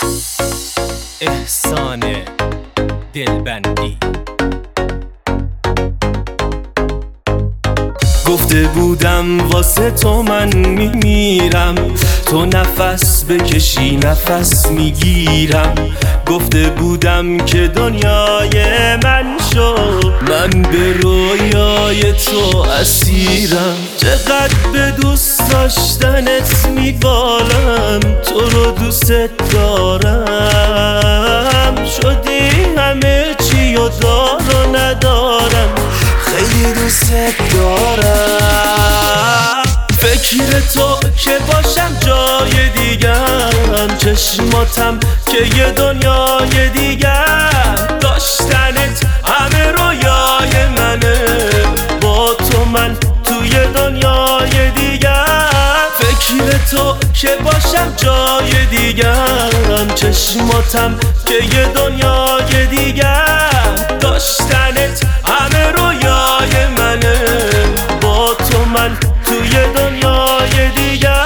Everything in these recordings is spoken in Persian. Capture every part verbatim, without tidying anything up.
احسان دلبندی. گفته بودم واسه تو من میمیرم، تو نفس بکشی نفس میگیرم. گفته بودم که دنیای من شو، من به رویای تو اسیرم. چقدر به دوست داشتنت میبالم، تو رو دوست دارم. شدی همه چی و دار و ندارم، خیلی دوست دارم. فکر تو که باشم جای دیگرم، چشماتم که یه دنیای دیگر. داشتنت همه رویای منه، با تو من توی دنیای دیگر. فکر تو که باشم جای دیگرم، چشماتم که یه دنیای دیگر. داشتنت همه رویای منه، با تو من توی دنیای دیگر.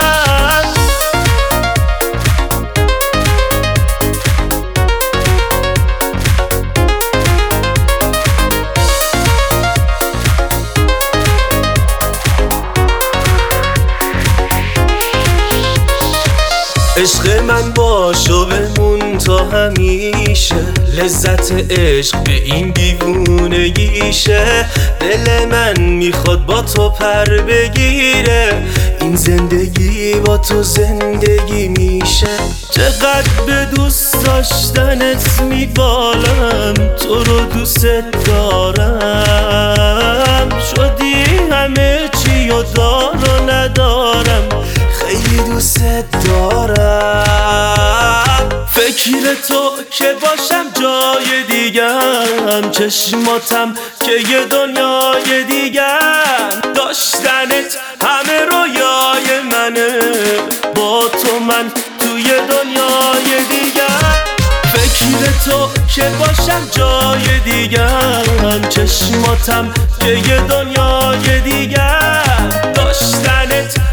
عشق من باش و بمون تا همیشه، لذت عشق به این دیوونگیشه. دل من میخواد با تو پر بگیره، این زندگی با تو زندگی میشه. چقدر به دوست داشتنت میبالم، تو رو دوست دارم. شدی همه چی و دار و ندارم، خیلی دوست دارم. فکر تو که باشم جای دیگرم، چشماتم که یه دنیای دیگر. داشتنت همه رویای منه، با تو من توی دنیای دیگر. فکر تو که باشم جای دیگرم، چشماتم که یه دنیای دیگر. داشتنت